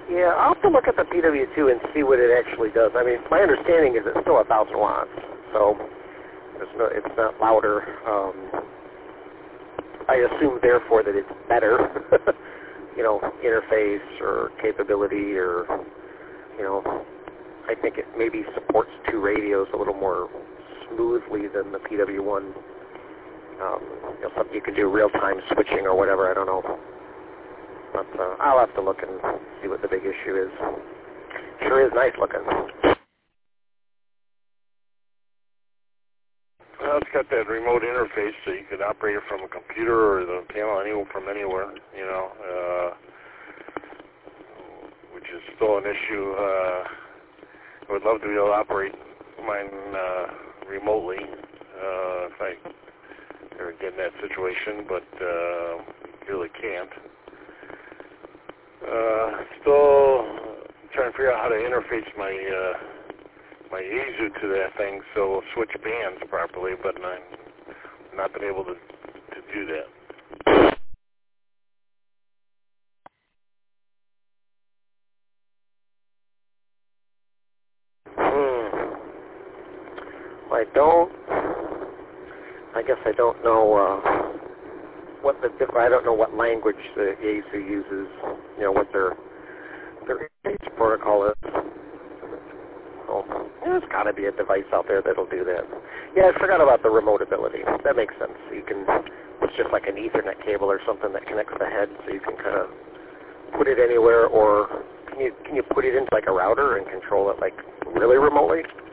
Yeah, I'll have to look at the PW2 and see what it actually does. I mean, my understanding is it's still 1,000 watts, so it's not louder. I assume, therefore, that it's better, interface or capability, or, I think it maybe supports 2 radios a little more smoothly than the PW1. Something you can do real-time switching or whatever, I don't know. But I'll have to look and see what the big issue is. Sure is nice looking. Well, it's got that remote interface so you could operate it from a computer or the panel from anywhere, which is still an issue. I would love to be able to operate mine remotely if I ever get in that situation, but really can't. Still trying to figure out how to interface my Yaesu to that thing so switch bands properly, but I've not been able to do that. I guess I don't know I don't know what language the Yaesu uses, what their interface protocol is. So there's got to be a device out there that'll do that. Yeah, I forgot about the remote ability. That makes sense. It's just like an Ethernet cable or something that connects the head, so you can kind of put it anywhere, or can you put it into like a router and control it like really remotely?